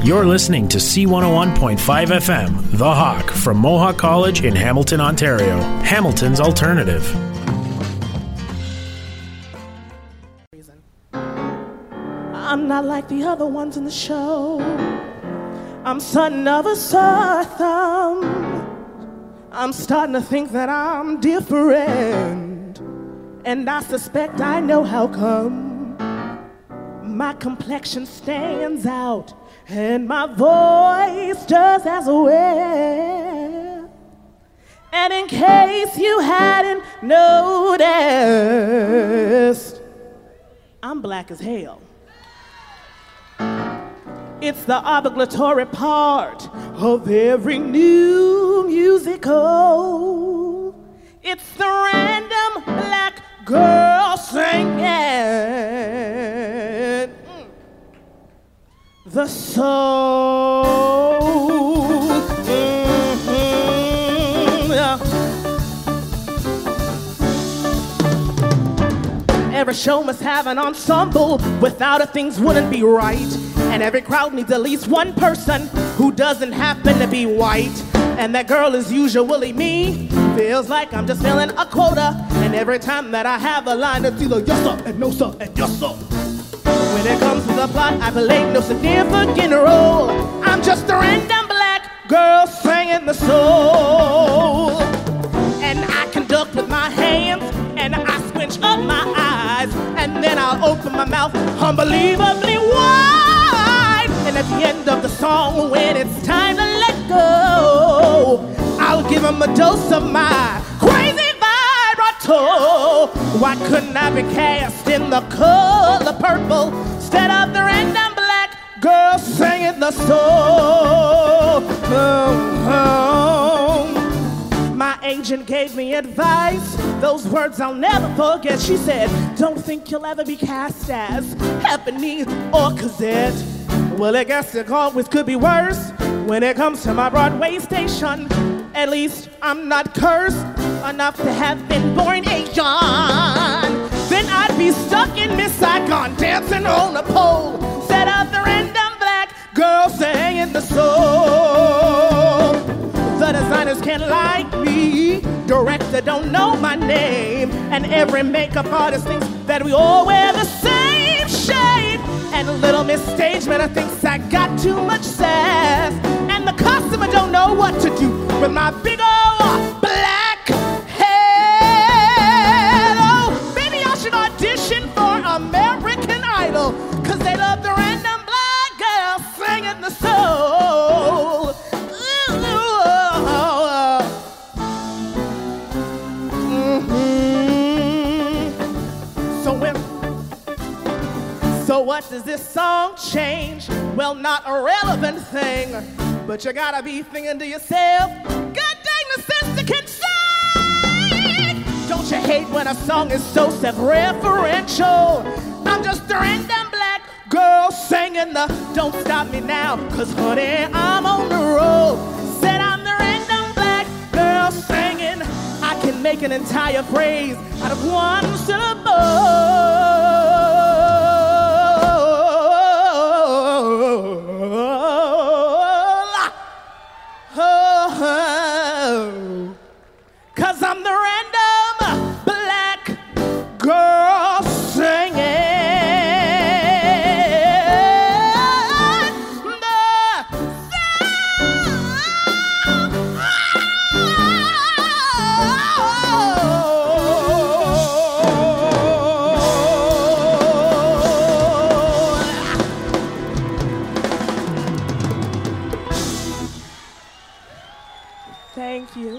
You're listening to C101.5 FM, The Hawk, from Mohawk College in Hamilton, Ontario. Hamilton's alternative. I'm not like the other ones in the show. I'm son of a sore thumb. I'm starting to think that I'm different, and I suspect I know how come. My complexion stands out, and my voice does as well. And in case you hadn't noticed, I'm black as hell. It's the obligatory part of every new musical. It's the random black girl singing the soul. Yeah. Every show must have an ensemble. Without it, things wouldn't be right. And every crowd needs at least one person who doesn't happen to be white. And that girl is usually me. Feels like I'm just filling a quota. And every time that I have a line, it's either yes sir and no sir and yes sir. When it comes to the plot, I play no significant role. I'm just a random black girl singing the soul. And I conduct with my hands, and I squinch up my eyes, and then I'll open my mouth unbelievably wide. And at the end of the song, when it's time to let go, I'll give them a dose of my crazy vibrato. Why couldn't I be cast in the color purple instead of the random black girl singing the soul? My agent gave me advice, those words I'll never forget. She said, don't think you'll ever be cast as Ebony or Cosette. Well, I guess it always could be worse when it comes to my Broadway station. At least I'm not cursed enough to have been born Asian. Then I'd be stuck in Miss Saigon dancing on a pole instead of the random black girl singing the soul. The designers can't like me, director don't know my name, and every makeup artist thinks that we all wear the same shade. And little Miss Stage Manager thinks I got too much sass, and the customer don't know what to do with my big old black head. Oh, maybe I should audition for American Idol, cause they love the random black girl singing the soul. So what does this song change? Well, not a relevant thing, but you gotta be thinking to yourself, God dang, the sister can sing! Don't you hate when a song is so self-referential? I'm just a random black girl singing the Don't Stop Me Now, cause honey, I'm on the road. Said I'm the random black girl singing. I can make an entire phrase out of one syllable. Cause I'm the random black girl singing Thank you.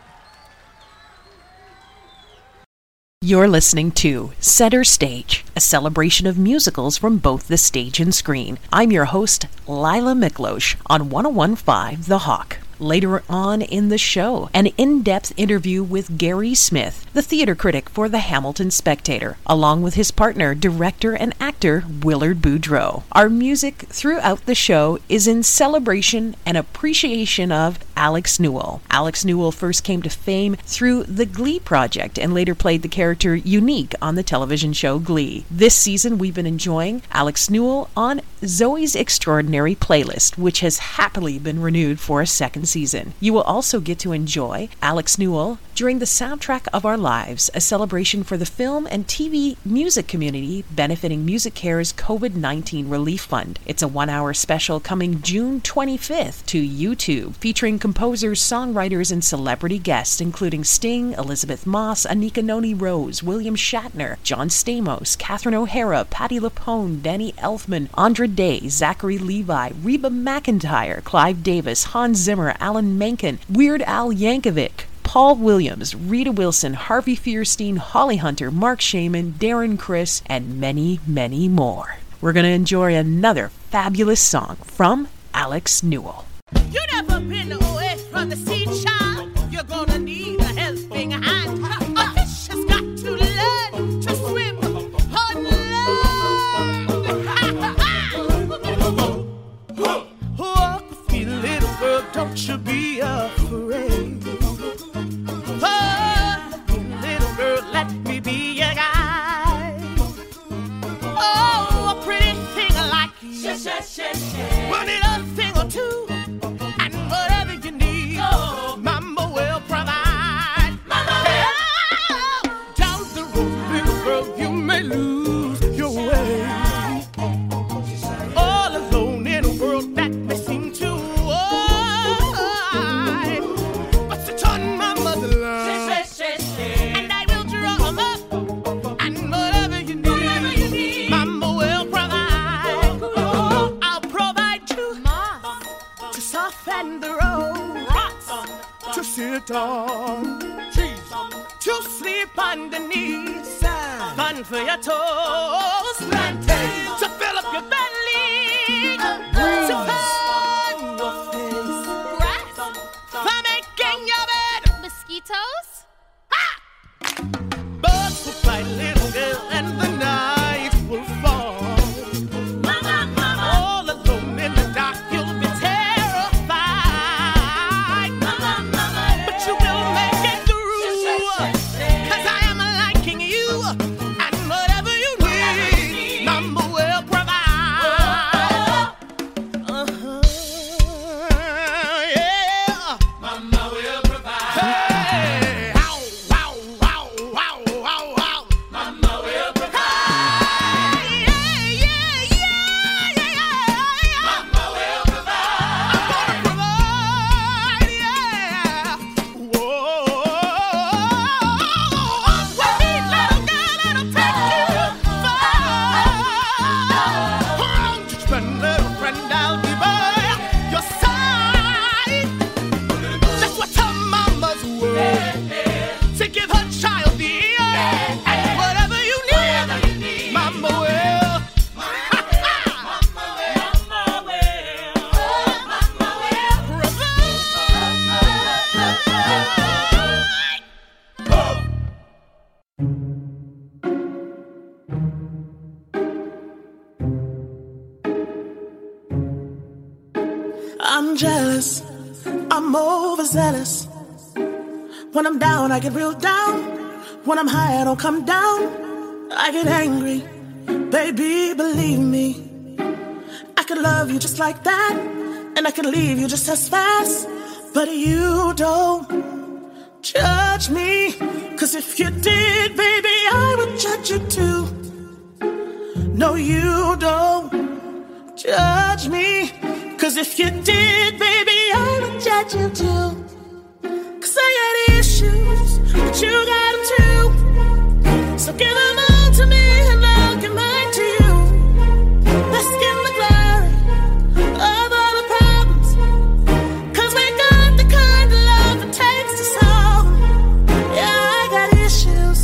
You're listening to Center Stage, a celebration of musicals from both the stage and screen. I'm your host, Lila Miklosh, on 101.5 The Hawk. Later on in the show, an in-depth interview with Gary Smith, the theater critic for the Hamilton Spectator, along with his partner, director and actor Willard Boudreau. Our music throughout the show is in celebration and appreciation of Alex Newell. Alex Newell first came to fame through the Glee project and later played the character Unique on the television show Glee. This season, we've been enjoying Alex Newell on Zoe's Extraordinary Playlist, which has happily been renewed for a second season. You will also get to enjoy Alex Newell during the Soundtrack of Our Lives, a celebration for the film and TV music community benefiting MusiCare's COVID-19 Relief Fund. It's a 1-hour special coming June 25th to YouTube, featuring composers, songwriters, and celebrity guests, including Sting, Elizabeth Moss, Anika Noni Rose, William Shatner, John Stamos, Catherine O'Hara, Patti LuPone, Danny Elfman, Andra Day, Zachary Levi, Reba McEntire, Clive Davis, Hans Zimmer, Alan Menken, Weird Al Yankovic, Paul Williams, Rita Wilson, Harvey Fierstein, Holly Hunter, Mark Shaman, Darren Criss, and many, many more. We're going to enjoy another fabulous song from Alex Newell. You never been away from the sea, child. You're gonna need a helping hand. A fish has got to learn to swim on land. Walk with me, little girl, don't you be afraid. Oh, little girl, let me be your guide. Oh, a pretty thing like you. One little thing or two. Whatever you need, Mama will provide. Down the road, little girl, you may lose your way. All alone in a world that may seem too wide. But to turn my mother love, and I will draw them up. And whatever you need, Mama will provide. I'll provide you to soften the road, rocks to sit on, trees to sleep underneath, fun for your toes, plantain to fill up your belly, to fan your face, grass for making your bed, mosquitoes, ha! Birds will fly, little girl, and the night will fall. Mama, mama, all alone in the dark, you'll be I'm jealous, I'm overzealous. When I'm down, I get real down. When I'm high, I don't come down. I get angry, baby, believe me. I could love you just like that, and I could leave you just as fast. But you don't judge me, 'cause if you did, baby, I would judge you too. No, you don't judge me, 'cause if you did, baby, I would judge you too. 'Cause I got issues, but you got them too. So give them all to me and I'll give mine to you. Let's give the glory of all the problems, 'cause we got the kind of love it takes to solve. Yeah, I got issues,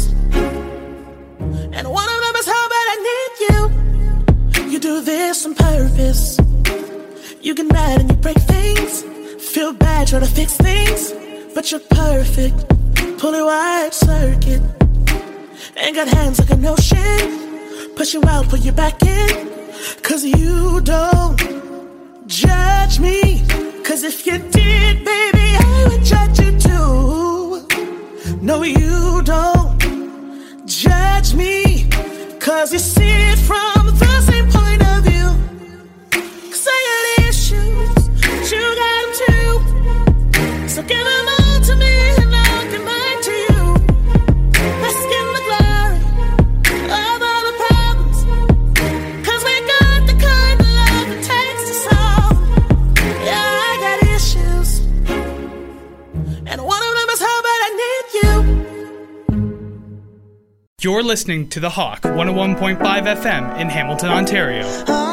and one of them is how bad I need you. You do this on purpose. You get mad and you break things. Feel bad, try to fix things. But you're perfect. Pull a wide circuit. Ain't got hands like an ocean. Push you out, put you back in. 'Cause you don't judge me. 'Cause if you did, baby, No, you don't judge me, 'cause you see it from the same point of view. 'Cause I got issues, you got them too. So give them all to me and I'll give mine to you. Let's get the glory of all the problems, 'cause we got the kind of love it takes to solve. Yeah, I got issues, and one of them is how bad I need you. You're listening to The Hawk, 101.5 FM in Hamilton, Ontario.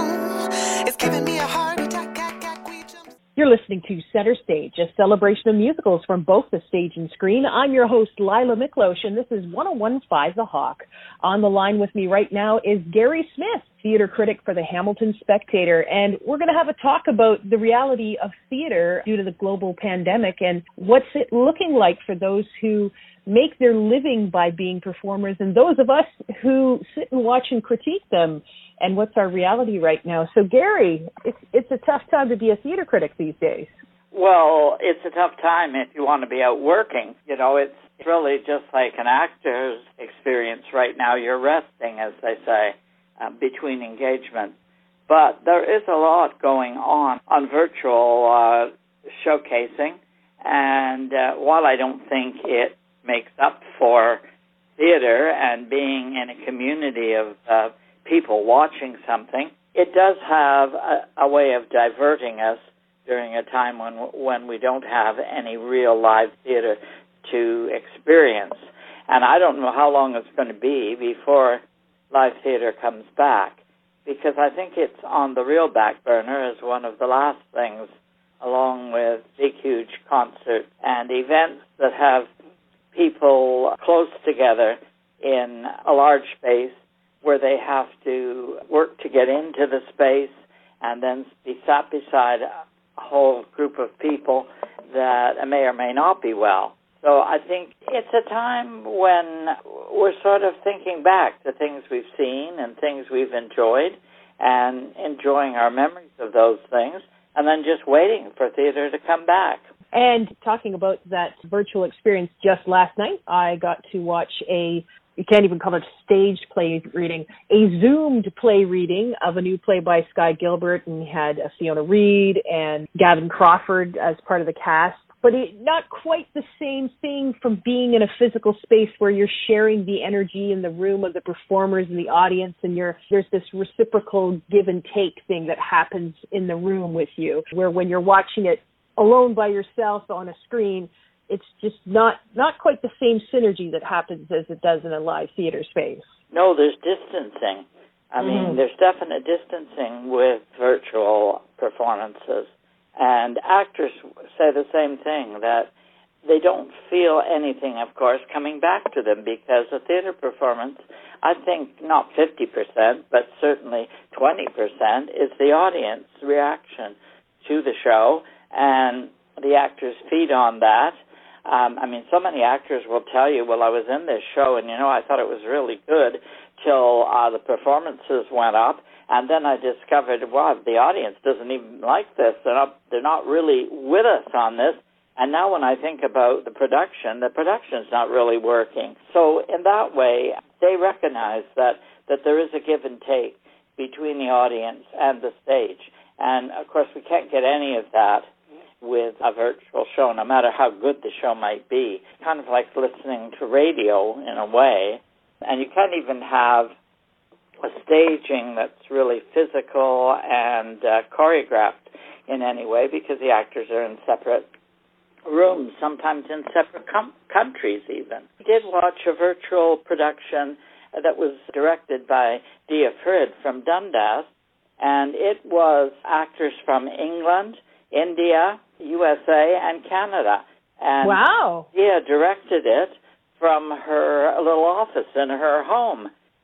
It's giving me a heart attack. You're listening to Center Stage, a celebration of musicals from both the stage and screen. I'm your host, Lila Miklosh, and this is 101.5 The Hawk. On the line with me right now is Gary Smith, theater critic for the Hamilton Spectator, and we're going to have a talk about the reality of theater due to the global pandemic and what's it looking like for those who make their living by being performers and those of us who sit and watch and critique them, and what's our reality right now. So, Gary, it's a tough time to be a theater critic these days. Well, it's a tough time if you want to be out working. You know, it's really just like an actor's experience right now. You're resting, as they say, between engagements. But there is a lot going on virtual showcasing, and while I don't think it makes up for theater and being in a community of people watching something, it does have a way of diverting us during a time when we don't have any real live theater to experience. And I don't know how long it's going to be before live theater comes back, because I think it's on the real back burner as one of the last things, along with big, huge concerts and events that have people close together in a large space where they have to work to get into the space and then be sat beside a whole group of people that may or may not be well. So I think it's a time when we're sort of thinking back to things we've seen and things we've enjoyed and enjoying our memories of those things, and then just waiting for theater to come back. And talking about that virtual experience, just last night, I got to watch you can't even call it staged play reading, a Zoomed play reading of a new play by Sky Gilbert, and had Fiona Reed and Gavin Crawford as part of the cast. But not quite the same thing from being in a physical space where you're sharing the energy in the room of the performers and the audience, and there's this reciprocal give and take thing that happens in the room with you, where when you're watching it alone by yourself on a screen, it's just not quite the same synergy that happens as it does in a live theater space. No, there's distancing. I mean, there's definite distancing with virtual performances. And actors say the same thing, that they don't feel anything, of course, coming back to them, because a theater performance, I think not 50%, but certainly 20% is the audience reaction to the show, and the actors feed on that. I mean, so many actors will tell you, well, I was in this show, and, I thought it was really good till the performances went up, and then I discovered, wow, the audience doesn't even like this. They're not really with us on this. And now when I think about the production's not really working. So in that way, they recognize that there is a give and take between the audience and the stage. And, of course, we can't get any of that with a virtual show, no matter how good the show might be. It's kind of like listening to radio in a way. And you can't even have a staging that's really physical and choreographed in any way, because the actors are in separate rooms, sometimes in separate countries even. I did watch a virtual production that was directed by Dia Frid from Dundas, and it was actors from England, India, USA, and Canada. And wow. Dia directed it from her little office in her home.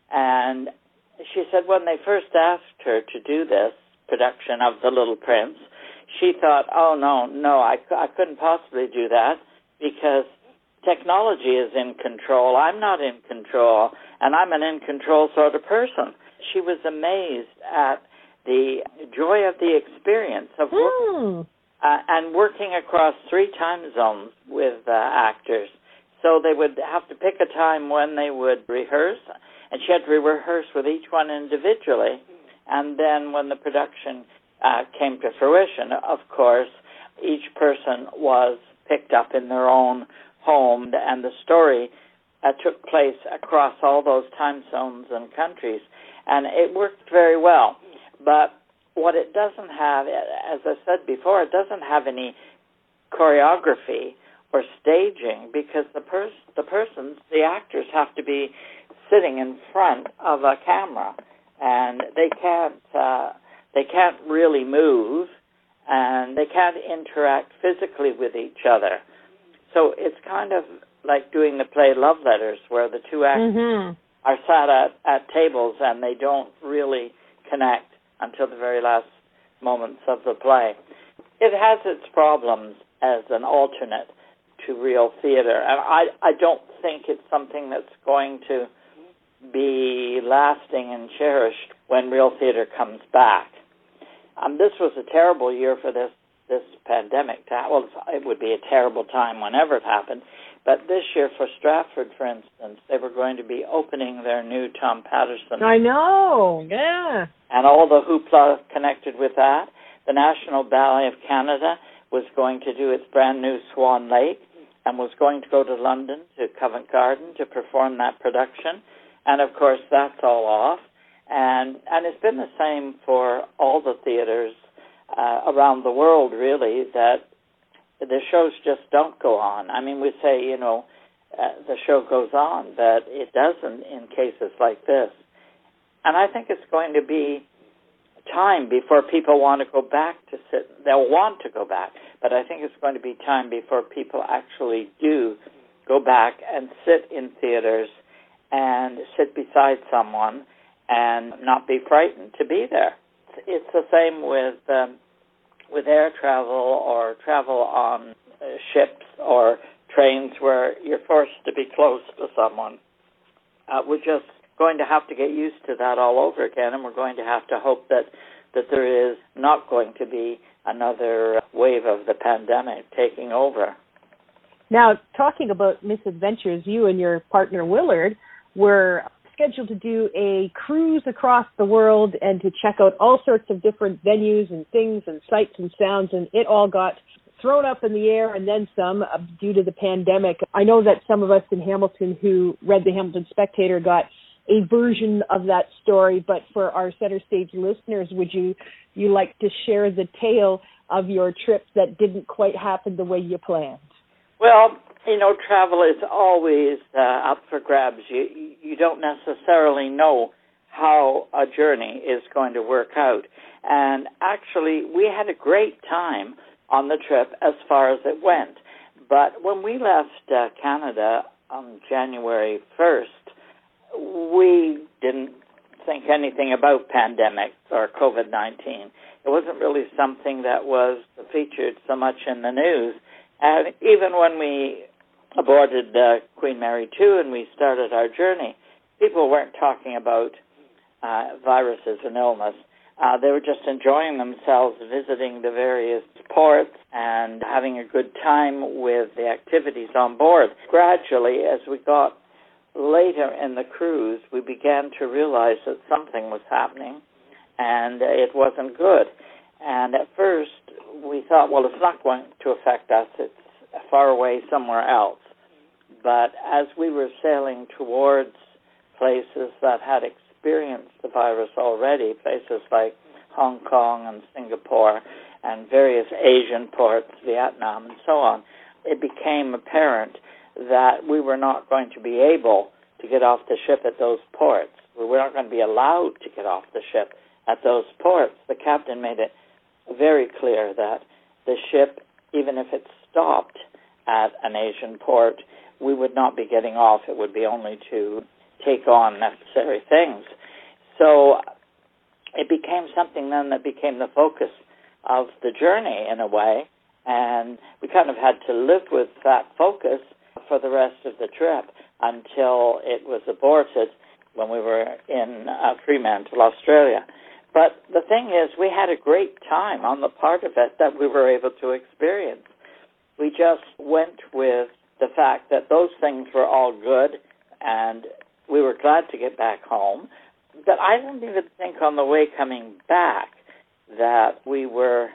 And she said when they first asked her to do this production of The Little Prince, she thought, oh, no, I couldn't possibly do that, because technology is in control. I'm not in control, and I'm an in-control sort of person. She was amazed at the joy of the experience of working, and working across 3 time zones with actors. So they would have to pick a time when they would rehearse, and she had to rehearse with each one individually. And then when the production came to fruition, of course, each person was picked up in their own home, and the story took place across all those time zones and countries. And it worked very well. But what it doesn't have, as I said before, it doesn't have any choreography or staging, because the actors have to be sitting in front of a camera, and they can't really move, and they can't interact physically with each other. So it's kind of like doing the play Love Letters, where the two actors are sat at tables and they don't really connect until the very last moments of the play. It has its problems as an alternate to real theater, and I don't think it's something that's going to be lasting and cherished when real theater comes back. This was a terrible year for this pandemic. Well, it would be a terrible time whenever it happened, but this year for Stratford, for instance, they were going to be opening their new Tom Patterson. I know, yeah. And all the hoopla connected with that. The National Ballet of Canada was going to do its brand new Swan Lake and was going to go to London, to Covent Garden, to perform that production. And, of course, that's all off. And it's been the same for all the theaters around the world, really, that the shows just don't go on. I mean, we say, the show goes on, but it doesn't in cases like this. And I think it's going to be time before people want to go back to sit. They'll want to go back, but I think it's going to be time before people actually do go back and sit in theaters and sit beside someone and not be frightened to be there. It's the same with air travel or travel on ships or trains where you're forced to be close to someone. We're just going to have to get used to that all over again, and we're going to have to hope that there is not going to be another wave of the pandemic taking over. Now, talking about misadventures, you and your partner Willard were scheduled to do a cruise across the world and to check out all sorts of different venues and things and sights and sounds, and it all got thrown up in the air and then some due to the pandemic. I know that some of us in Hamilton who read the Hamilton Spectator got a version of that story, but for our Center Stage listeners, would you like to share the tale of your trip that didn't quite happen the way you planned? Well, travel is always up for grabs. You don't necessarily know how a journey is going to work out. And actually, we had a great time on the trip as far as it went. But when we left Canada on January 1st, we didn't think anything about pandemic or COVID-19. It wasn't really something that was featured so much in the news. And even when we aborted Queen Mary 2 and we started our journey, people weren't talking about viruses and illness. They were just enjoying themselves, visiting the various ports and having a good time with the activities on board. Gradually, as we got later in the cruise, we began to realize that something was happening and it wasn't good. And at first, we thought, well, it's not going to affect us. It's far away somewhere else. But as we were sailing towards places that had experienced the virus already, places like Hong Kong and Singapore and various Asian ports, Vietnam and so on, it became apparent that we were not going to be able to get off the ship at those ports. We were not going to be allowed to get off the ship at those ports. The captain made it very clear that the ship, even if it stopped at an Asian port, we would not be getting off. It would be only to take on necessary things. So it became something then that became the focus of the journey in a way, and we kind of had to live with that focus for the rest of the trip until it was aborted when we were in Fremantle, Australia. But the thing is, we had a great time on the part of it that we were able to experience. We just went with the fact that those things were all good, and we were glad to get back home, that I didn't even think on the way coming back that we were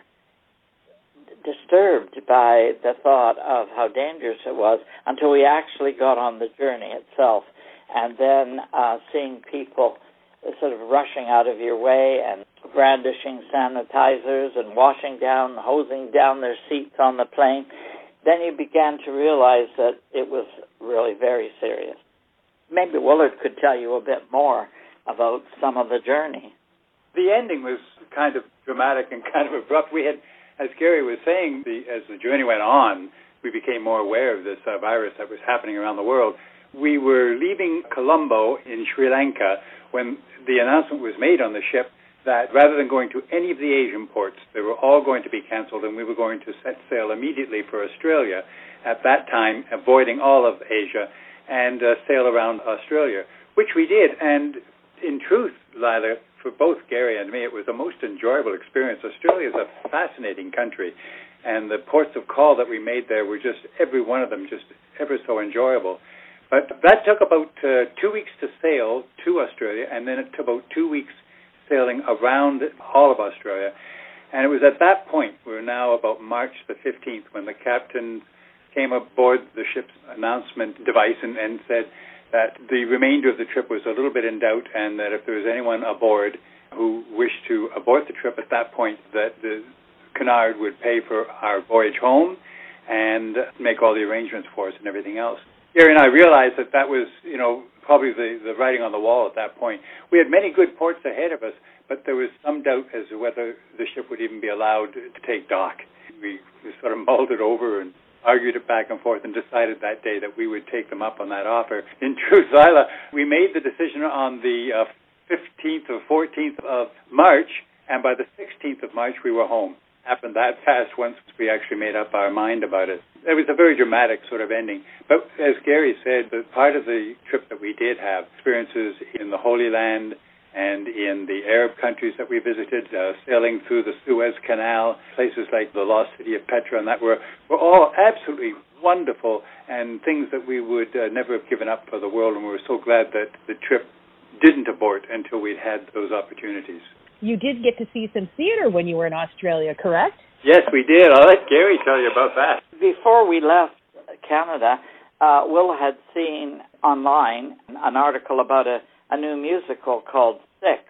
disturbed by the thought of how dangerous it was until we actually got on the journey itself. And then seeing people sort of rushing out of your way and brandishing sanitizers and washing down, hosing down their seats on the plane, then you began to realize that it was really very serious. Maybe Willard could tell you a bit more about some of the journey. The ending was kind of dramatic and kind of abrupt. We had, as Gary was saying, as the journey went on, we became more aware of this virus that was happening around the world. We were leaving Colombo in Sri Lanka when the announcement was made on the ship that rather than going to any of the Asian ports, they were all going to be canceled, and we were going to set sail immediately for Australia, at that time avoiding all of Asia, and sail around Australia, which we did. And in truth, Lila, for both Gary and me, it was the most enjoyable experience. Australia is a fascinating country, and the ports of call that we made there were just, every one of them, just ever so enjoyable. But that took about 2 weeks to sail to Australia, and then it took about 2 weeks sailing around all of Australia. And it was at that point, we're now about March the 15th, when the captain came aboard the ship's announcement device and said that the remainder of the trip was a little bit in doubt, and that if there was anyone aboard who wished to abort the trip at that point, that the Cunard would pay for our voyage home and make all the arrangements for us and everything else. Gary and I realized that that was, probably the writing on the wall at that point. We had many good ports ahead of us, but there was some doubt as to whether the ship would even be allowed to take dock. We sort of mulled it over and argued it back and forth and decided that day that we would take them up on that offer. In truth, Lila, we made the decision on the 15th or 14th of March, and by the 16th of March we were home. Happened that fast once we actually made up our mind about it. It was a very dramatic sort of ending. But as Gary said, the part of the trip that we did have, experiences in the Holy Land and in the Arab countries that we visited, sailing through the Suez Canal, places like the lost city of Petra, and that were all absolutely wonderful and things that we would never have given up for the world, and we were so glad that the trip didn't abort until we'd had those opportunities. You did get to see some theater when you were in Australia, correct? Yes, we did. I'll let Gary tell you about that. Before we left Canada, Will had seen online an article about a new musical called Six,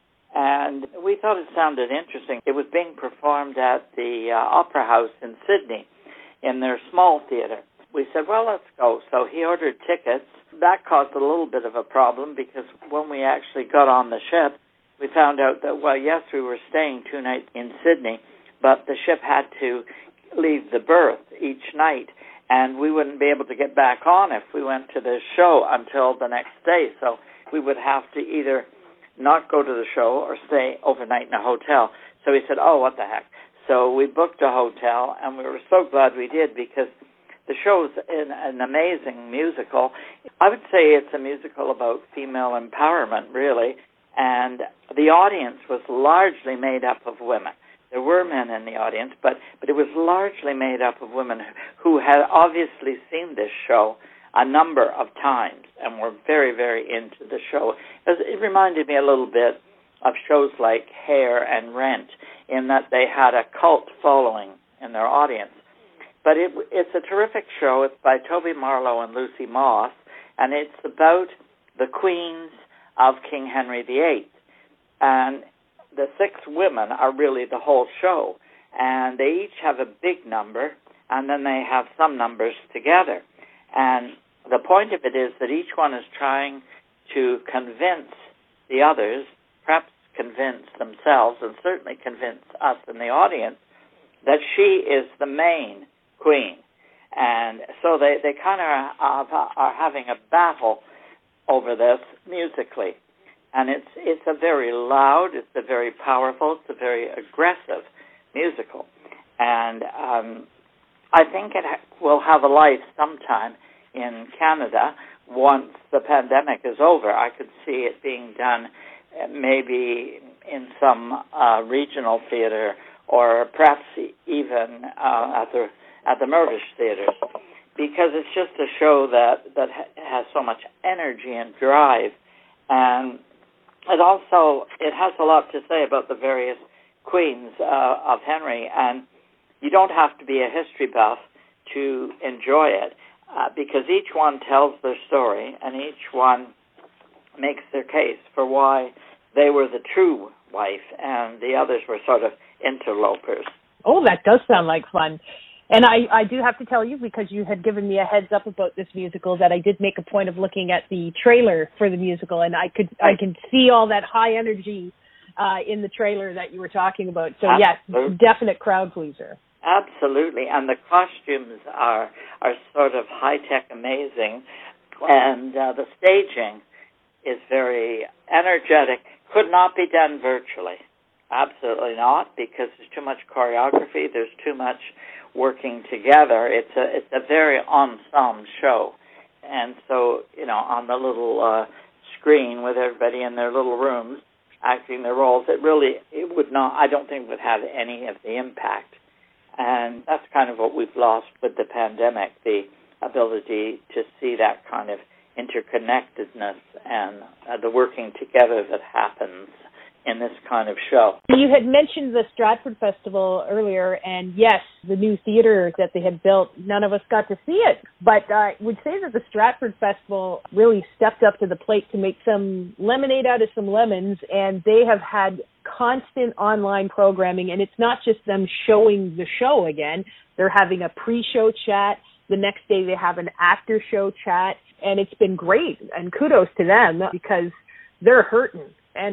and we thought it sounded interesting. It was being performed at the Opera House in Sydney in their small theater. We said, well, let's go. So he ordered tickets. That caused a little bit of a problem because when we actually got on the ship, we found out that, well, yes, we were staying 2 nights in Sydney, but the ship had to leave the berth each night, and we wouldn't be able to get back on if we went to the show until the next day. So we would have to either not go to the show or stay overnight in a hotel. So we said, oh, what the heck. So we booked a hotel, and we were so glad we did because the show's an amazing musical. I would say it's a musical about female empowerment, really, and the audience was largely made up of women. There were men in the audience, but it was largely made up of women who had obviously seen this show a number of times and were very, very into the show. It reminded me a little bit of shows like Hair and Rent in that they had a cult following in their audience. But it's a terrific show. It's by Toby Marlowe and Lucy Moss, and it's about the queens of King Henry VIII. And the 6 women are really the whole show, and they each have a big number, and then they have some numbers together. And the point of it is that each one is trying to convince the others, perhaps convince themselves, and certainly convince us in the audience, that she is the main queen. And so they kind of are having a battle over this musically. And it's a very loud, it's a very powerful, it's a very aggressive musical. And I think it will have a life sometime in Canada once the pandemic is over. I could see it being done maybe in some regional theater or perhaps even at the Mirvish theaters, because it's just a show that has so much energy and drive, and it has a lot to say about the various queens of Henry, and you don't have to be a history buff to enjoy it, because each one tells their story, and each one makes their case for why they were the true wife, and the others were sort of interlopers. Oh, that does sound like fun. And I do have to tell you, because you had given me a heads up about this musical, that I did make a point of looking at the trailer for the musical, and I can see all that high energy in the trailer that you were talking about. So Absolutely. Yes, definite crowd pleaser. Absolutely, and the costumes are sort of high-tech amazing, and the staging is very energetic. Could not be done virtually. Absolutely not, because there's too much choreography, there's too much working together. It's a very ensemble show. And so, on the little screen with everybody in their little rooms acting their roles, it would not, I don't think would have any of the impact. And that's kind of what we've lost with the pandemic, the ability to see that kind of interconnectedness and the working together that happens in this kind of show. You had mentioned the Stratford Festival earlier, and yes, the new theater that they had built, none of us got to see it, but I would say that the Stratford Festival really stepped up to the plate to make some lemonade out of some lemons, and they have had constant online programming, and it's not just them showing the show again. They're having a pre-show chat. The next day they have an after-show chat, and it's been great, and kudos to them, because they're hurting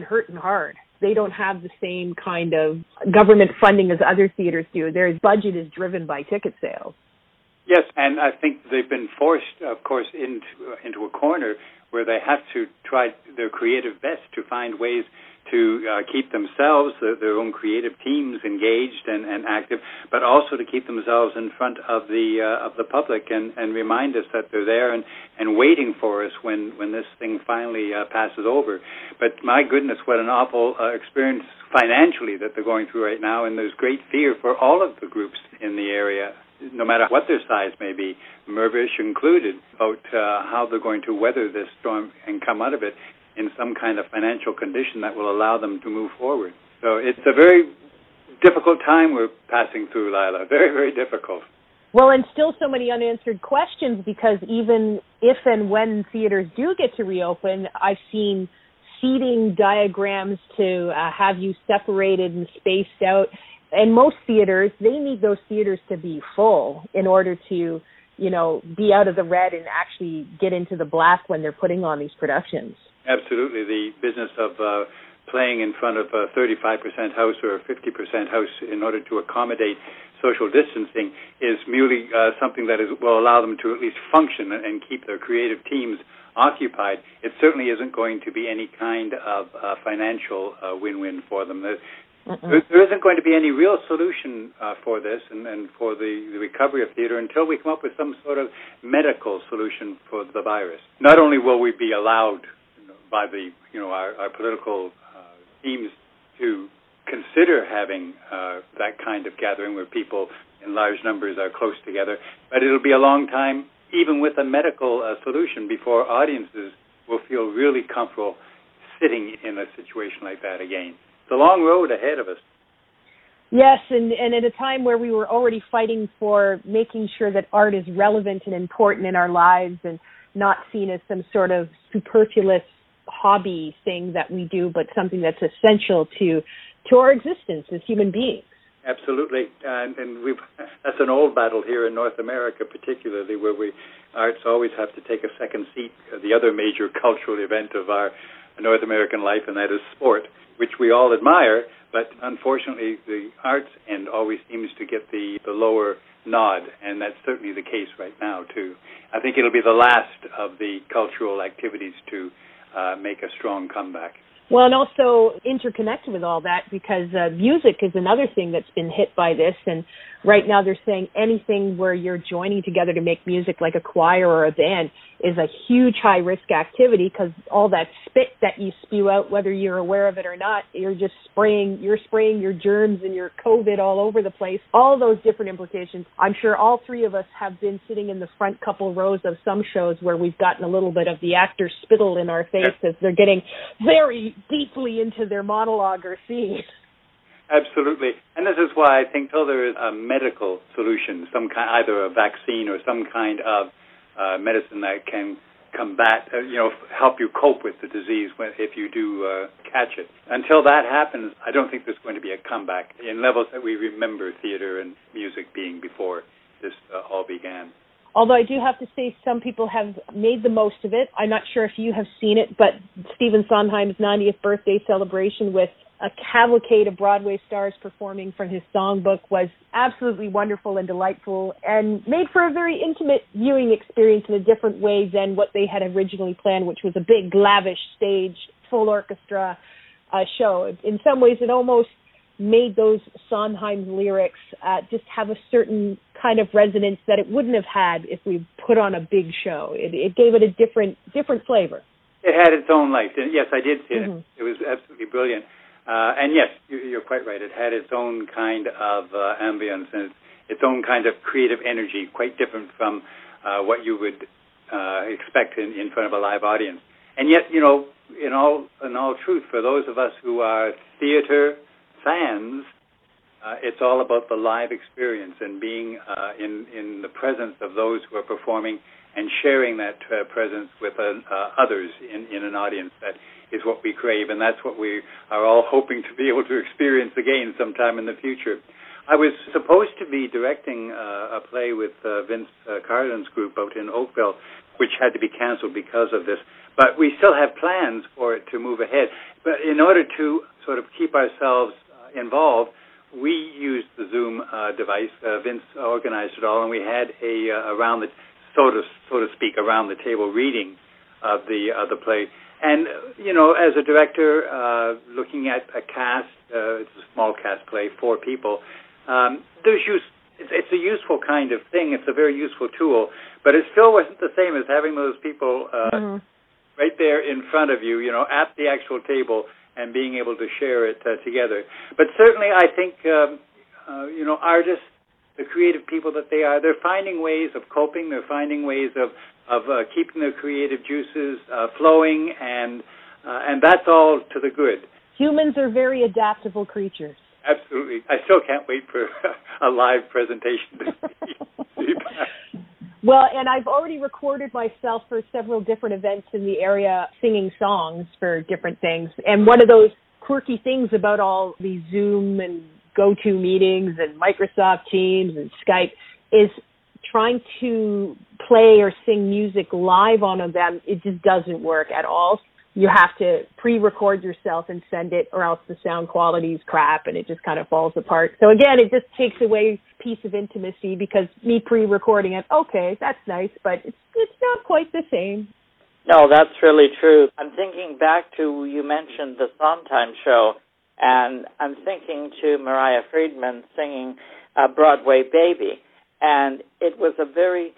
hard. They don't have the same kind of government funding as other theaters do. Their budget is driven by ticket sales. Yes, and I think they've been forced, of course, into a corner where they have to try their creative best to find ways to keep themselves, their own creative teams engaged and active, but also to keep themselves in front of the public and remind us that they're there and waiting for us when this thing finally passes over. But my goodness, what an awful experience financially that they're going through right now, and there's great fear for all of the groups in the area, no matter what their size may be, Mirvish included, about how they're going to weather this storm and come out of it in some kind of financial condition that will allow them to move forward. So it's a very difficult time we're passing through, Lila. Very, very difficult. Well, and still so many unanswered questions, because even if and when theaters do get to reopen, I've seen seating diagrams to have you separated and spaced out. And most theaters, they need those theaters to be full in order to, be out of the red and actually get into the black when they're putting on these productions. Absolutely. The business of playing in front of a 35% house or a 50% house in order to accommodate social distancing is merely something that will allow them to at least function and keep their creative teams occupied. It certainly isn't going to be any kind of financial win-win for them. There isn't going to be any real solution for this and for the recovery of theater until we come up with some sort of medical solution for the virus. Not only will we be allowed by our political teams to consider having that kind of gathering where people in large numbers are close together, but it'll be a long time, even with a medical solution, before audiences will feel really comfortable sitting in a situation like that again. It's a long road ahead of us. Yes, and at a time where we were already fighting for making sure that art is relevant and important in our lives and not seen as some sort of superfluous hobby thing that we do, but something that's essential to our existence as human beings. Absolutely, and that's an old battle here in North America, particularly, where arts always have to take a second seat. The other major cultural event of our North American life, and that is sport, which we all admire, but unfortunately the arts end always seems to get the lower nod, and that's certainly the case right now too. I think it'll be the last of the cultural activities to make a strong comeback. Well, and also interconnected with all that, because music is another thing that's been hit by this. And right now they're saying anything where you're joining together to make music, like a choir or a band, is a huge high-risk activity, because all that spit that you spew out, whether you're aware of it or not, you're spraying your germs and your COVID all over the place. All those different implications. I'm sure all three of us have been sitting in the front couple rows of some shows where we've gotten a little bit of the actor's spittle in our face as they're getting very deeply into their monologue or scene. Absolutely. And this is why I think till there is a medical solution, some kind, either a vaccine or some kind of medicine that can combat, help you cope with the disease if you do catch it. Until that happens, I don't think there's going to be a comeback in levels that we remember theater and music being before this all began. Although I do have to say some people have made the most of it. I'm not sure if you have seen it, but Stephen Sondheim's 90th birthday celebration with a cavalcade of Broadway stars performing from his songbook was absolutely wonderful and delightful, and made for a very intimate viewing experience in a different way than what they had originally planned, which was a big, lavish stage, full orchestra show. In some ways, it almost made those Sondheim lyrics just have a certain kind of resonance that it wouldn't have had if we put on a big show. It gave it a different flavor. It had its own life. Yes, I did see it. It was absolutely brilliant. And yes, you're quite right. It had its own kind of ambience and its own kind of creative energy, quite different from what you would expect in front of a live audience. And yet, in all truth, for those of us who are theater fans, it's all about the live experience and being in the presence of those who are performing and sharing that presence with others in an audience. That is what we crave, and that's what we are all hoping to be able to experience again sometime in the future. I was supposed to be directing a play with Vince Carlin's group out in Oakville, which had to be canceled because of this. But we still have plans for it to move ahead. But in order to sort of keep ourselves involved, we used the Zoom device. Vince organized it all, and we had around the so to speak around the table reading of the play. And as a director, looking at a cast, it's a small cast play, 4 people. It's a useful kind of thing. It's a very useful tool, but it still wasn't the same as having those people right there in front of you, at the actual table, and being able to share it together. But certainly I think, artists, the creative people that they are, they're finding ways of coping. They're finding ways of keeping their creative juices flowing, and that's all to the good. Humans are very adaptable creatures. Absolutely. I still can't wait for a live presentation to be back. Well, and I've already recorded myself for several different events in the area singing songs for different things. And one of those quirky things about all these Zoom and GoTo meetings and Microsoft Teams and Skype is trying to play or sing music live on them. It just doesn't work at all. You have to pre-record yourself and send it, or else the sound quality is crap and it just kind of falls apart. So again, it just takes away a piece of intimacy, because me pre-recording it, okay, that's nice, but it's not quite the same. No, that's really true. I'm thinking back to, you mentioned the Sondheim show, and I'm thinking to Mariah Friedman singing Broadway Baby, and it was a very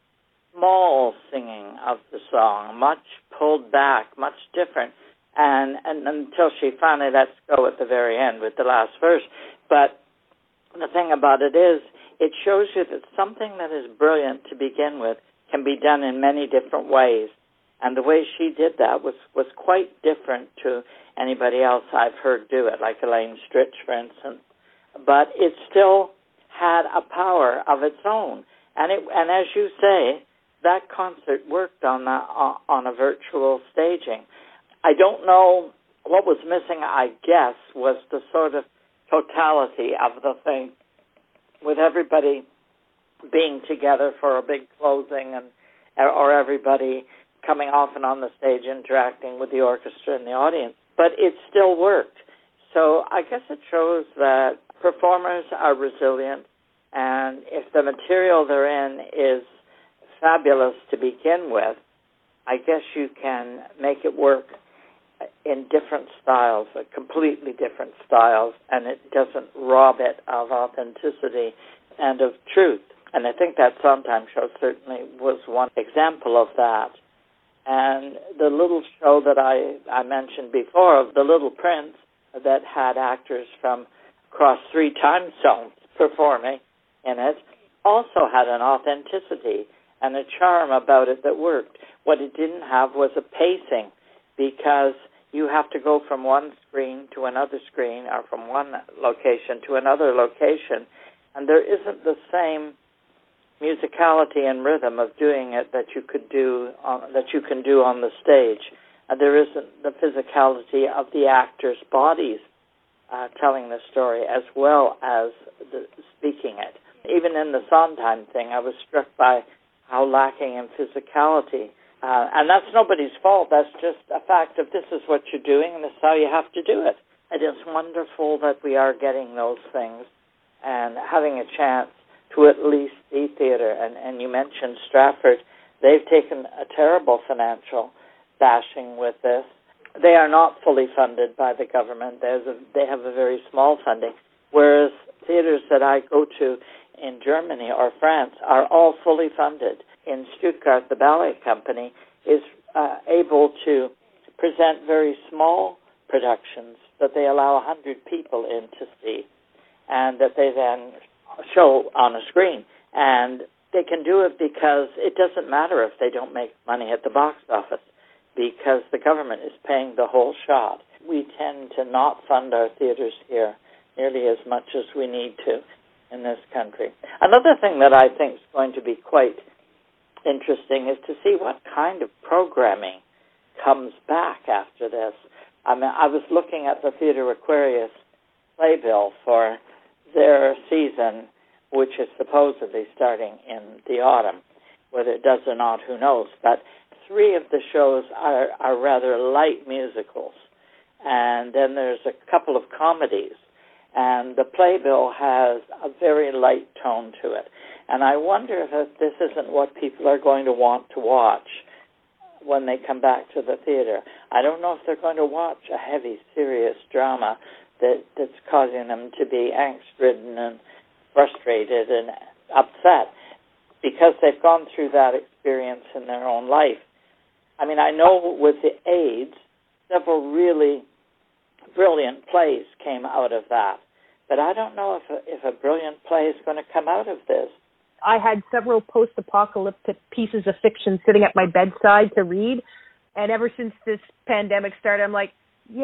small singing of the song, much pulled back, much different, and until she finally lets go at the very end with the last verse. But the thing about it is, it shows you that something that is brilliant to begin with can be done in many different ways. And the way she did that was quite different to anybody else I've heard do it, like Elaine Stritch, for instance. But it still had a power of its own. And as you say, that concert worked on a virtual staging. I don't know what was missing, I guess, was the sort of totality of the thing, with everybody being together for a big closing, or everybody coming off and on the stage interacting with the orchestra and the audience. But it still worked. So I guess it shows that performers are resilient, and if the material they're in is fabulous to begin with, I guess you can make it work in different styles, completely different styles, and it doesn't rob it of authenticity and of truth. And I think that Sondheim show certainly was one example of that. And the little show that I mentioned before, of The Little Prince, that had actors from across 3 time zones performing in it, also had an authenticity and a charm about it that worked. What it didn't have was a pacing, because you have to go from one screen to another screen, or from one location to another location, and there isn't the same musicality and rhythm of doing it that you can do on the stage. There isn't the physicality of the actors' bodies telling the story as well as speaking it. Even in the Sondheim thing, I was struck by how lacking in physicality. And that's nobody's fault. That's just a fact of this is what you're doing and this is how you have to do it. It is wonderful that we are getting those things and having a chance to at least see theater. And you mentioned Stratford. They've taken a terrible financial bashing with this. They are not fully funded by the government. They have a very small funding, whereas theaters that I go to in Germany or France are all fully funded. In Stuttgart, the ballet company is able to present very small productions that they allow 100 people in to see, and that they then show on a screen. And they can do it because it doesn't matter if they don't make money at the box office, because the government is paying the whole shot. We tend to not fund our theaters here nearly as much as we need to in this country. Another thing that I think is going to be quite interesting is to see what kind of programming comes back after this. I mean, I was looking at the Theatre Aquarius playbill for their season, which is supposedly starting in the autumn. Whether it does or not, who knows? But 3 of the shows are rather light musicals, and then there's a couple of comedies, and the playbill has a very light tone to it. And I wonder if this isn't what people are going to want to watch when they come back to the theater. I don't know if they're going to watch a heavy, serious drama that's causing them to be angst-ridden and frustrated and upset, because they've gone through that experience in their own life. I mean, I know with the AIDS, several really brilliant plays came out of that, but I don't know if a brilliant play is going to come out of this. I had several post-apocalyptic pieces of fiction sitting at my bedside to read, and ever since this pandemic started, I'm like,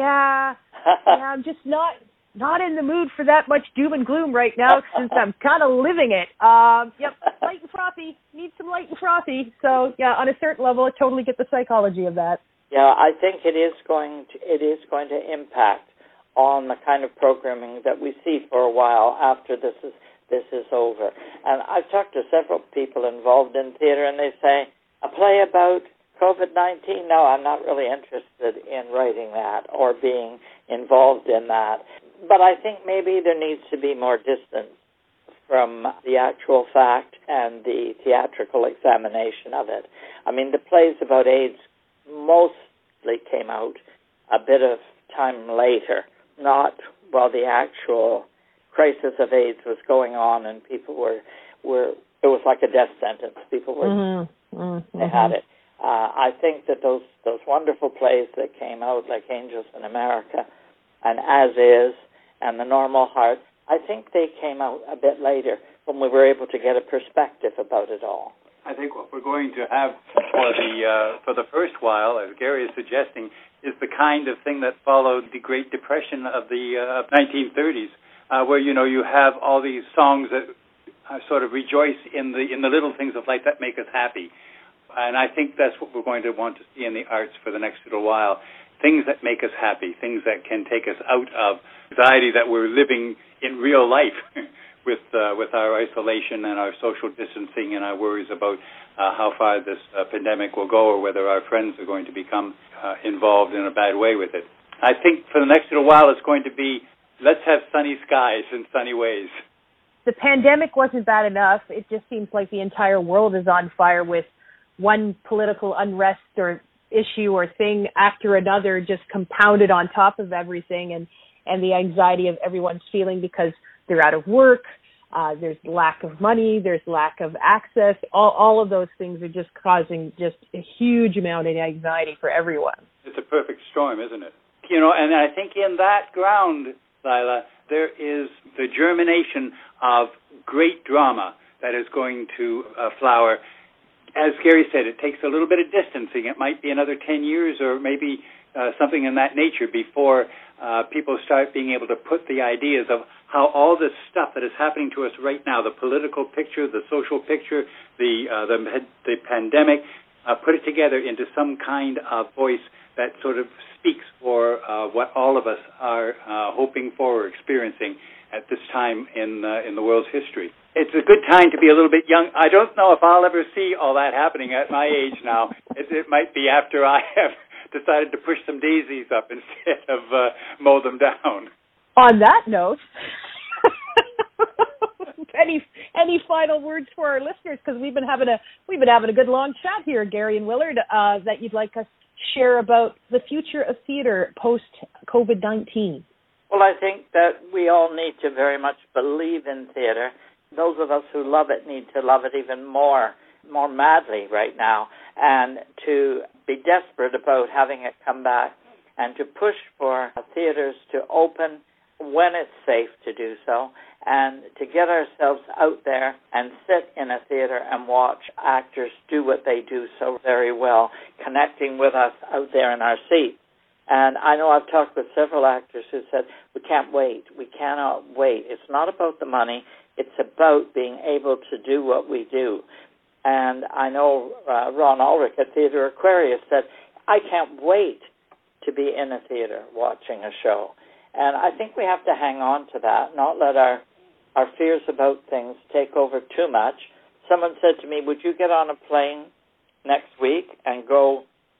I'm just not in the mood for that much doom and gloom right now, since I'm kind of living it. Light and frothy. Need some light and frothy. So, on a certain level, I totally get the psychology of that. Yeah, I think it is going to impact on the kind of programming that we see for a while after this is over. And I've talked to several people involved in theater, and they say, a play about COVID-19? No, I'm not really interested in writing that or being involved in that. But I think maybe there needs to be more distance from the actual fact and the theatrical examination of it. I mean, the plays about AIDS mostly came out a bit of time later, not while the actual crisis of AIDS was going on and people were it was like a death sentence. People were, they had it. I think that those wonderful plays that came out, like Angels in America and As Is and The Normal Heart, I think they came out a bit later when we were able to get a perspective about it all. I think what we're going to have for the first while, as Gary is suggesting, is the kind of thing that followed the Great Depression of the 1930s, where you have all these songs that sort of rejoice in the little things of life that make us happy. And I think that's what we're going to want to see in the arts for the next little while. Things that make us happy, things that can take us out of anxiety that we're living in real life with our isolation and our social distancing and our worries about how far this pandemic will go or whether our friends are going to become involved in a bad way with it. I think for the next little while it's going to be, let's have sunny skies and sunny ways. The pandemic wasn't bad enough. It just seems like the entire world is on fire with one political unrest or issue or thing after another just compounded on top of everything, and the anxiety of everyone's feeling because they're out of work, there's lack of money, there's lack of access. All of those things are just causing just a huge amount of anxiety for everyone. It's a perfect storm, isn't it? You know, and I think in that ground, Lila, there is the germination of great drama that is going to flower. As Gary said, it takes a little bit of distancing. It might be another 10 years or maybe something in that nature before people start being able to put the ideas of how all this stuff that is happening to us right now, the political picture, the social picture, the pandemic, put it together into some kind of voice that sort of speaks for what all of us are hoping for or experiencing at this time in the world's history. It's a good time to be a little bit young. I don't know if I'll ever see all that happening at my age now. It might be after I have decided to push some daisies up instead of mow them down. On that note, any final words for our listeners? Because we've been having a good long chat here, Gary and Willard, that you'd like us to share about the future of theater post COVID-19. Well, I think that we all need to very much believe in theater. Those of us who love it need to love it even more madly right now, and to be desperate about having it come back, and to push for theaters to open when it's safe to do so, and to get ourselves out there and sit in a theater and watch actors do what they do so very well, connecting with us out there in our seats. And I know I've talked with several actors who said, we can't wait. We cannot wait. It's not about the money. It's about being able to do what we do. And I know Ron Ulrich at Theatre Aquarius said, I can't wait to be in a theater watching a show. And I think we have to hang on to that, not let our fears about things take over too much. Someone said to me, would you get on a plane next week and go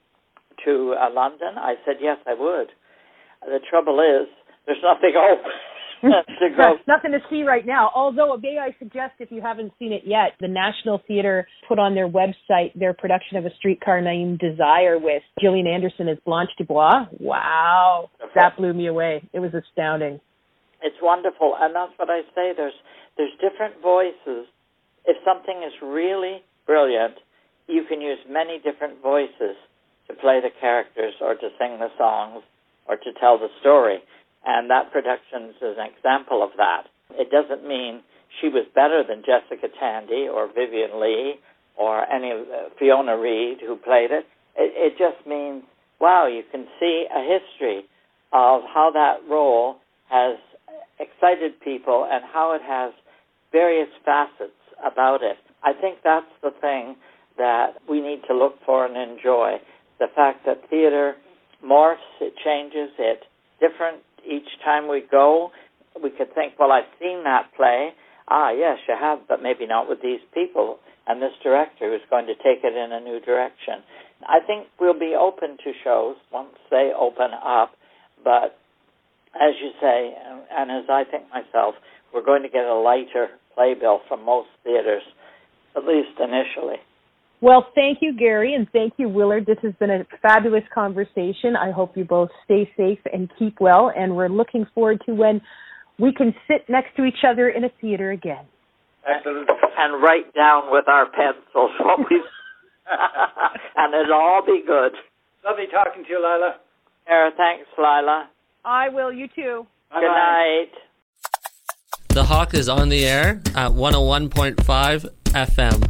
to London? I said, yes, I would. The trouble is, there's nothing open to go. Nothing to see right now. Although, may I suggest, if you haven't seen it yet, the National Theatre put on their website their production of A Streetcar Named Desire with Gillian Anderson as Blanche Dubois. Wow. That blew me away. It was astounding. It's wonderful, and that's what I say. There's different voices. If something is really brilliant, you can use many different voices to play the characters or to sing the songs or to tell the story. And that production is an example of that. It doesn't mean she was better than Jessica Tandy or Vivian Lee or any of Fiona Reed who played it. It just means, wow, you can see a history of how that role has excited people and how it has various facets about it. I think that's the thing that we need to look for and enjoy. The fact that theater morphs, it changes, it's different each time we go. We could think, well, I've seen that play. Ah, yes, you have, but maybe not with these people and this director who's going to take it in a new direction. I think we'll be open to shows once they open up, but as you say, and as I think myself, we're going to get a lighter playbill from most theaters, at least initially. Well, thank you, Gary, and thank you, Willard. This has been a fabulous conversation. I hope you both stay safe and keep well, and we're looking forward to when we can sit next to each other in a theater again. Absolutely. And write down with our pencils what we and it'll all be good. Lovely talking to you, Lila. Thanks, Lila. I will. You too. Bye-bye. Good night. The Hawk is on the air at 101.5 FM.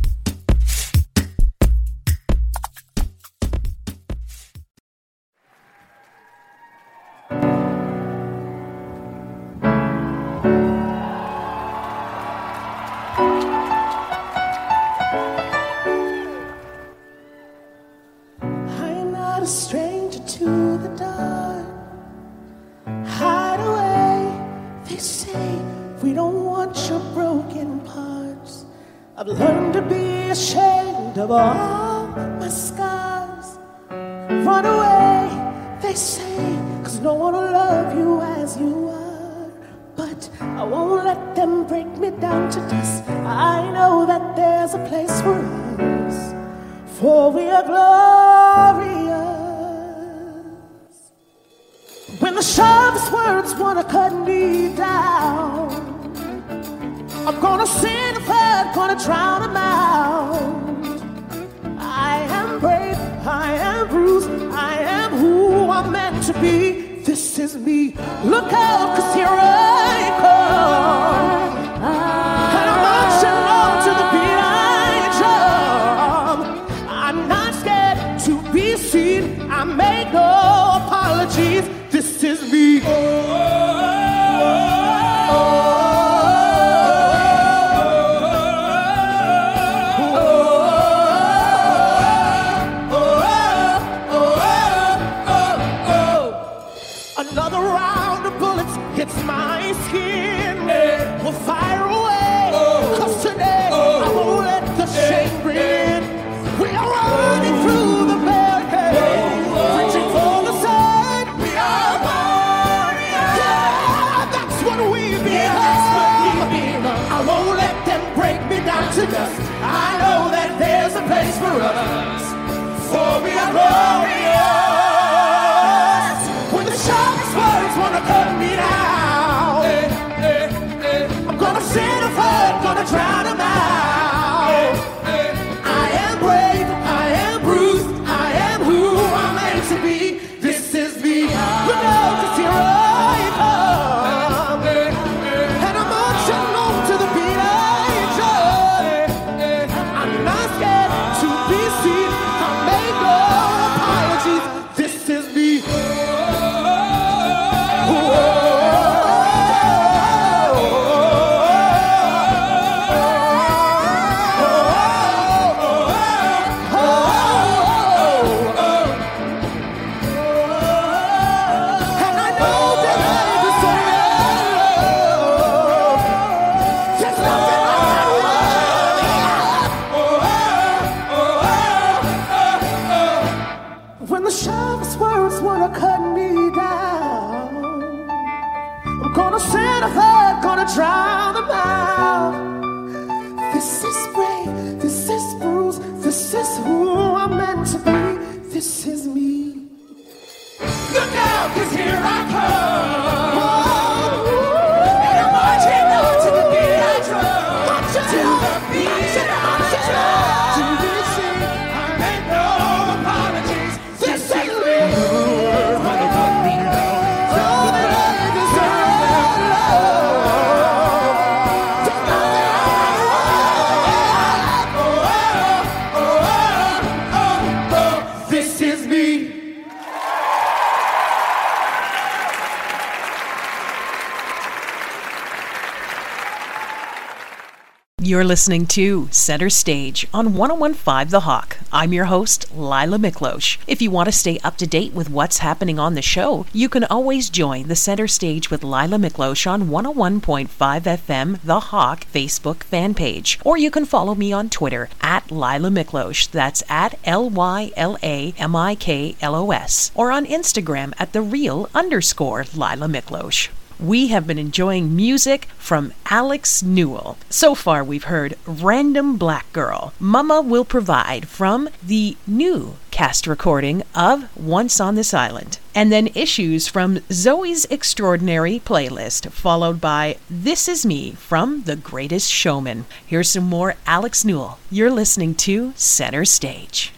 I'm not a stranger to the dark. Hide away, they say. We don't want your broken parts. I've learned to be ashamed of all my scars. Run away, they say, 'cause no one will love you as you are. But I won't let them break me down to dust. I know that there's a place for us, for we are glorious. When the sharpest words wanna cut me down, I'm gonna send a flood, gonna drown them out. I am brave, I am bruised, I am who I'm meant to be. This is me. Look out, 'cause here I come. And I'm marching on to the beat I drum. I'm not scared to be seen. I make no apologies. This is me. Another round of bullets hits my skin. Will fire away. 'Cause today I won't let the shame bring in. We are running through the barricade, reaching for the sun. We are warriors. Yeah, that's what we become. I won't let them break me down to dust. I know that there's a place for us, for we are glorious. When the sharpest words wanna cut me down, I'm gonna send a flood, gonna drown them out. I am brave, I am bruised, I am who I'm meant to be. This is me. Look out, 'cause here I come. And I'm marching on to the beat I drum. I'm not scared to be seen. I make no apologies. This is me. And I know that I deserve love. There's nothing I'm worthy of. When the sharpest words wanna cut me down, I'm gonna send a flood, gonna drown them out. This is brave, this is bruised, this is who I'm meant to be. This is me. Look out, 'cause here I come. And I'm marching on to the beat I drum. To the beat I drum. To this scene, I make no apologies. This is me. Wanna cut me down. Know that I deserve love. There's nothing I want. This is me. You're listening to Center Stage on 101.5 The Hawk. I'm your host, Lila Miklosh. If you want to stay up to date with what's happening on the show, you can always join the Center Stage with Lila Miklosh on 101.5 FM The Hawk Facebook fan page. Or you can follow me on Twitter at Lila Miklosh. That's at LYLAMIKLOS. Or on Instagram at @TheReal_Lila Miklosh. We have been enjoying music from Alex Newell. So far we've heard Random Black Girl, Mama Will Provide from the new cast recording of Once on This Island. And then Issues from Zoe's Extraordinary Playlist, followed by This Is Me from The Greatest Showman. Here's some more Alex Newell. You're listening to Center Stage.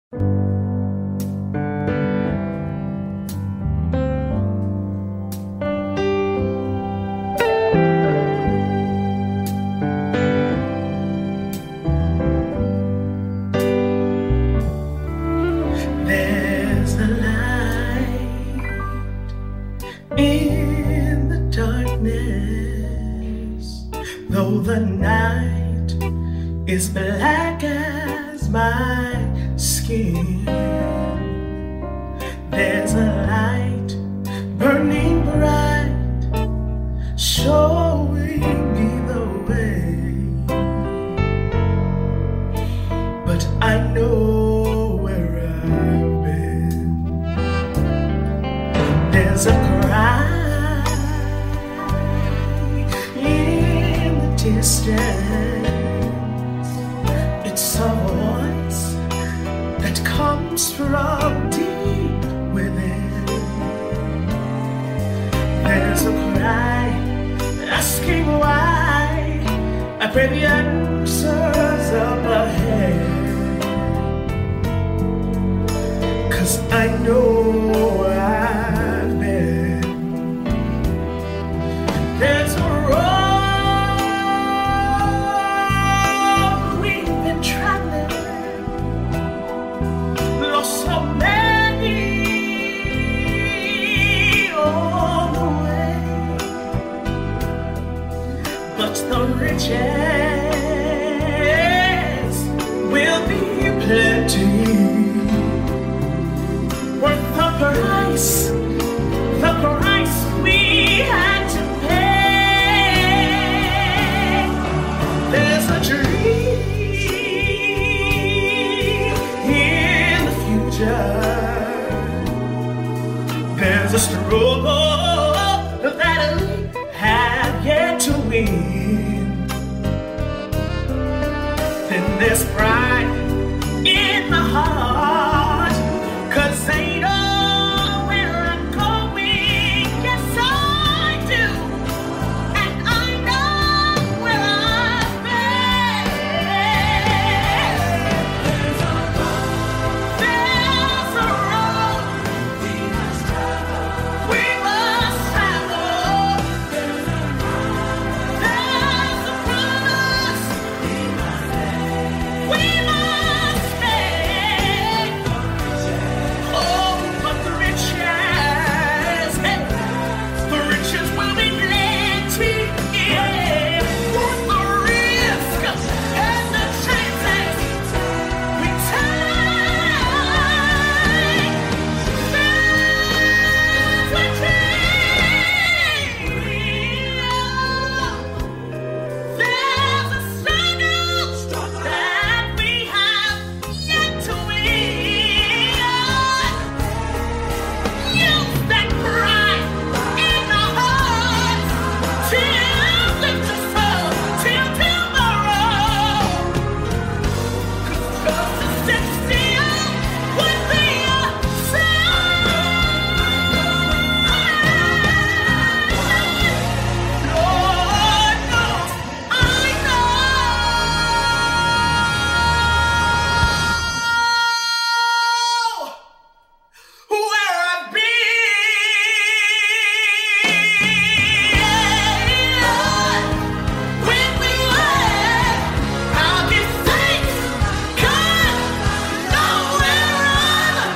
In the darkness, though the night is black as my skin, there's a light burning bright, showing me the way. But I know where I've been. There's a cry in the distance. It's a voice that comes from deep within. tears of cry, asking why. I pray the answers up ahead, 'cause I know I've been. There's a road we've been traveling, lost so many on the way, but the riches will be plenty, worth the price we had to pay. There's a dream in the future, there's a struggle that we have yet to win. Then there's pride in the heart, 'cause they know where I'm going. Yes, I do. And I know where I've been. There's a road we must travel. We must travel. There's a promise we must make. Oh, but the riches will be plenty. Yeah, worth the risk and the chances we take. There's a struggle that we have yet to win. Use that pride in our hearts to lift us up till tomorrow. 'Cause just to sit still would be a sin. Lord knows I know where I've been. When we land, I'll give thanks, 'cause know where I've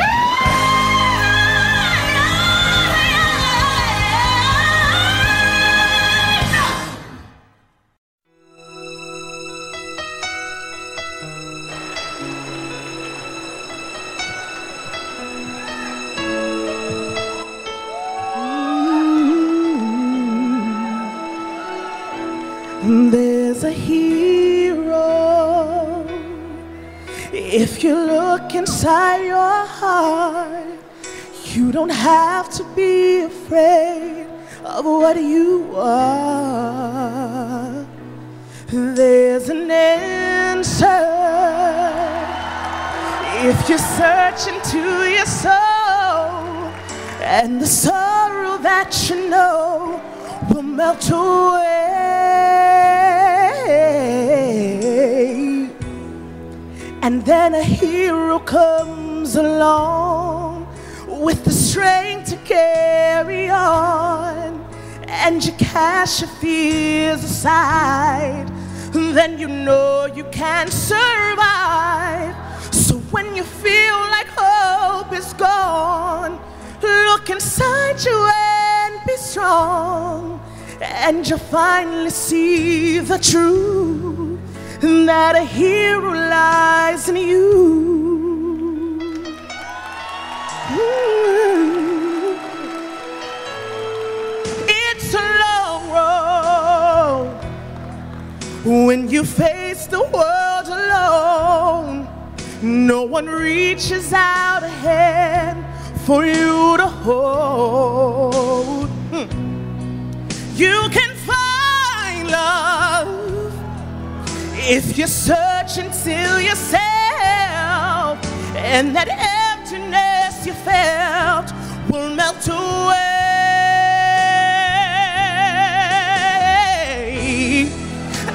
There's a hero if you look inside your heart. You don't have to be afraid of what you are. There's an answer if you search into your soul, and the sorrow that you know will melt away. And then a hero comes along with the strength to carry on, and you cast your fears aside. Then you know you can survive. So when you feel like hope is gone, look inside you and be strong, and you'll finally see the truth, that a hero lies in you. It's a long road when you face the world alone. No one reaches out a hand for you to hold. You can find love if you search until yourself, and that emptiness you felt will melt away.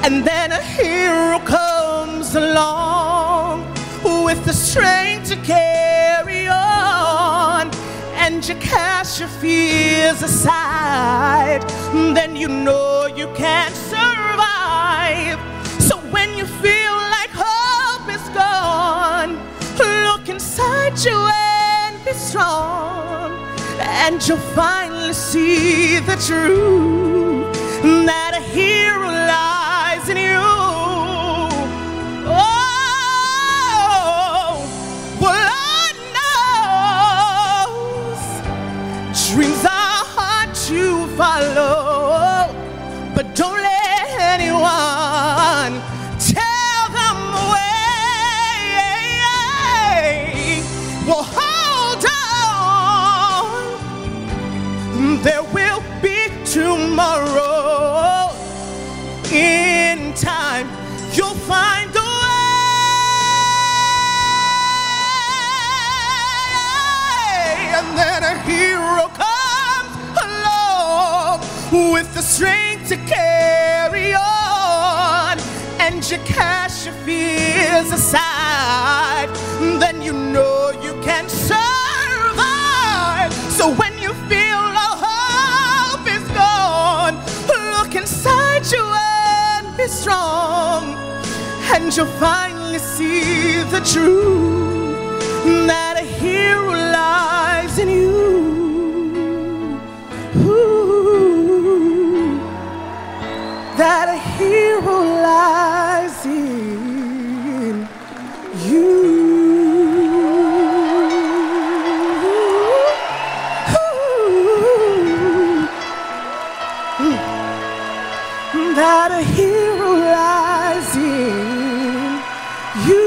And then a hero comes along with the strength to carry on, and you cast your fears aside, then you know you can't survive. So when you feel like hope is gone, look inside you and be strong, and you'll finally see the truth, that a hero lies in you. Oh, well, Lord knows dreams are hard to follow, but don't let anyone tell them the way. Well, hold on, there will be tomorrow. In time, you'll find the way. And then a hero comes along with the strength to carry on, and you cast your fears aside, then you know you can survive. So when you feel all hope is gone, look inside you and be strong, and you'll finally see the truth, that a hero lies in you. Ooh, that a hero lies in you. That a hero lies in you.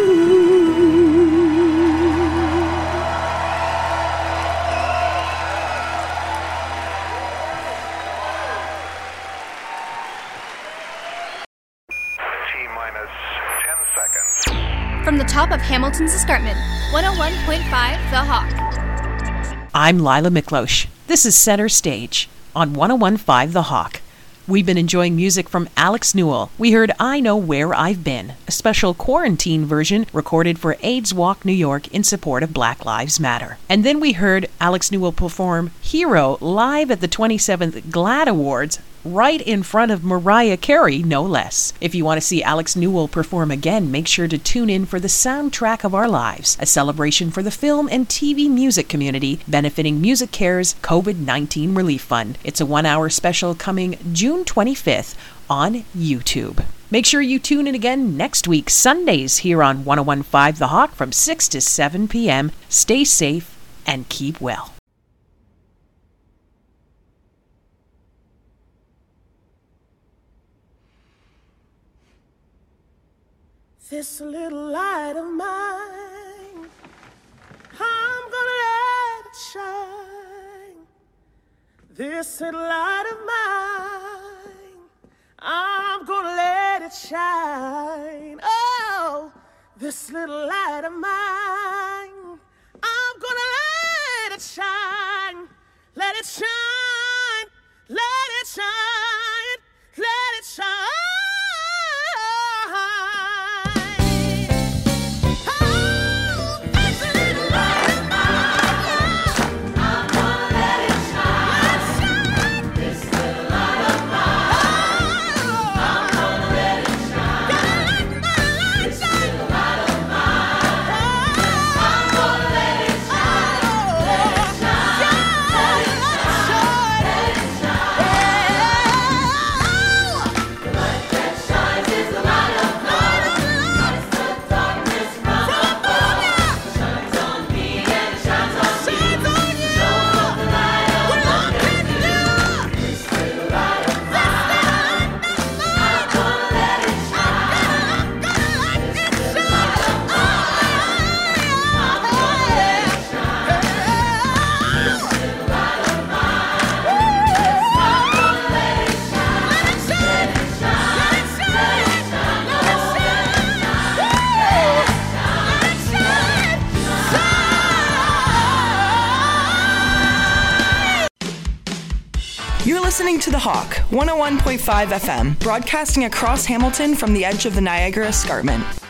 T-minus 10 seconds. From the top of Hamilton's escarpment, 101.5 The Hawk. I'm Lila Miklosh. This is Center Stage on 101.5 The Hawk. We've been enjoying music from Alex Newell. We heard I Know Where I've Been, a special quarantine version recorded for AIDS Walk New York in support of Black Lives Matter. And then we heard Alex Newell perform Hero live at the 27th GLAAD Awards, right in front of Mariah Carey, no less. If you want to see Alex Newell perform again, make sure to tune in for The Soundtrack of Our Lives, a celebration for the film and TV music community benefiting MusiCare's COVID-19 Relief Fund. It's a 1-hour special coming June 25th on YouTube. Make sure you tune in again next week, Sundays, here on 101.5 The Hawk from 6 to 7 p.m. Stay safe and keep well. This little light of mine, I'm gonna let it shine. This little light of mine, I'm gonna let it shine. Oh, this little light of mine, I'm gonna let it shine. Let it shine, let it shine, let it shine. You're listening to The Hawk, 101.5 FM, broadcasting across Hamilton from the edge of the Niagara Escarpment.